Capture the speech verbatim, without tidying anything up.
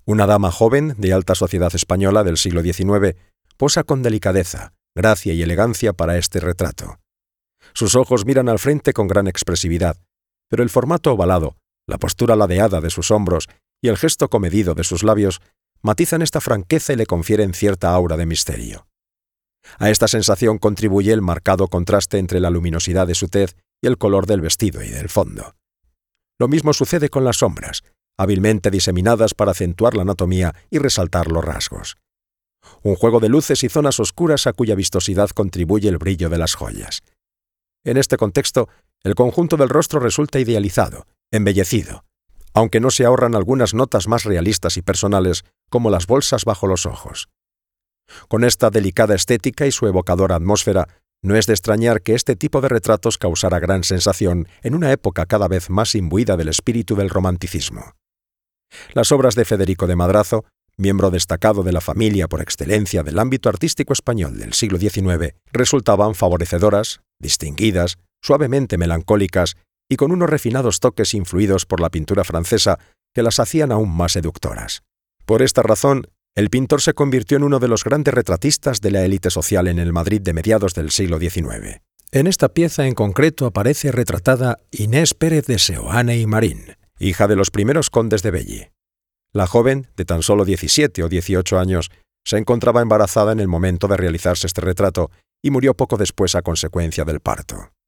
Una dama joven de alta sociedad española del siglo diecinueve posa con delicadeza, gracia y elegancia para este retrato. Sus ojos miran al frente con gran expresividad, pero el formato ovalado, la postura ladeada de sus hombros y el gesto comedido de sus labios matizan esta franqueza y le confieren cierta aura de misterio. A esta sensación contribuye el marcado contraste entre la luminosidad de su tez y el color del vestido y del fondo. Lo mismo sucede con las sombras, hábilmente diseminadas para acentuar la anatomía y resaltar los rasgos. Un juego de luces y zonas oscuras a cuya vistosidad contribuye el brillo de las joyas. En este contexto, el conjunto del rostro resulta idealizado, embellecido, aunque no se ahorran algunas notas más realistas y personales, como las bolsas bajo los ojos. Con esta delicada estética y su evocadora atmósfera, no es de extrañar que este tipo de retratos causara gran sensación en una época cada vez más imbuida del espíritu del romanticismo. Las obras de Federico de Madrazo, miembro destacado de la familia por excelencia del ámbito artístico español del siglo diecinueve, resultaban favorecedoras, distinguidas, suavemente melancólicas y con unos refinados toques influidos por la pintura francesa que las hacían aún más seductoras. Por esta razón, el pintor se convirtió en uno de los grandes retratistas de la élite social en el Madrid de mediados del siglo diecinueve. En esta pieza en concreto aparece retratada Inés Pérez de Seoane y Marín, hija de los primeros condes de Belli. La joven, de tan solo diecisiete o dieciocho años, se encontraba embarazada en el momento de realizarse este retrato y murió poco después a consecuencia del parto.